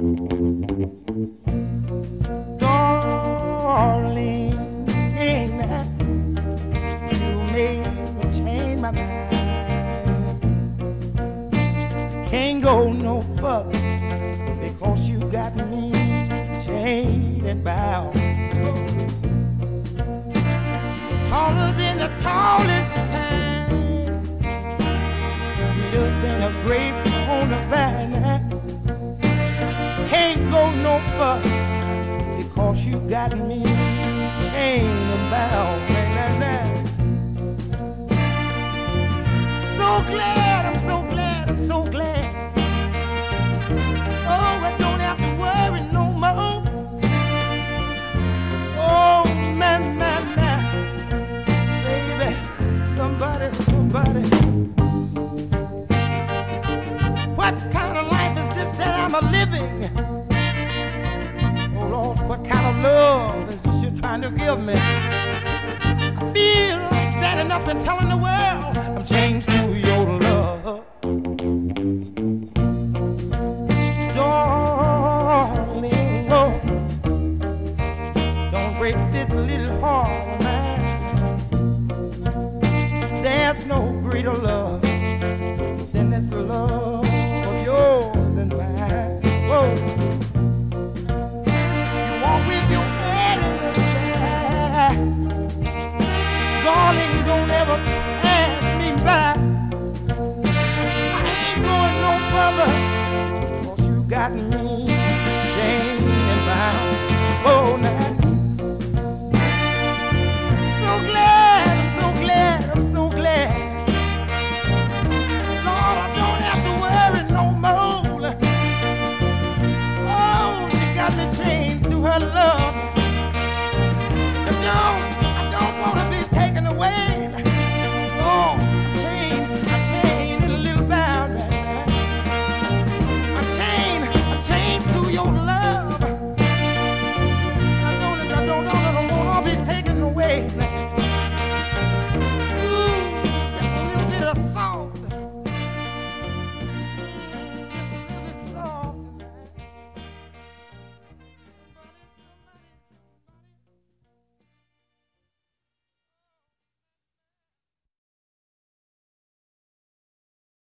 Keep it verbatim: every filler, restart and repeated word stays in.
Darling, you made me change my mind. Can't go no further because you got me chained and bound. Taller than the tallest pine, sweeter than a grape on the vine. Can't go no further because you got me chained and bound. Nah, nah, nah. So glad, I'm so glad, I'm so glad. Oh, I don't have to worry no more. Oh, man, man, man. Baby, somebody, somebody. What kind of life is this that I'm a living? Oh, Lord, what kind of love is this you're trying to give me? I feel like standing up and telling the world I'm changed to your love. Darling, oh, don't break this little heart of mine. There's no greater love than this love of yours and mine. Whoa. You walk with your head in the sky. Darling, don't ever pass me by. I ain't going no further, cause you got me chained and bound. Oh, now. So glad, I'm so glad, I'm so glad. Lord, I don't have to worry no more. Oh, she got me chained to her love.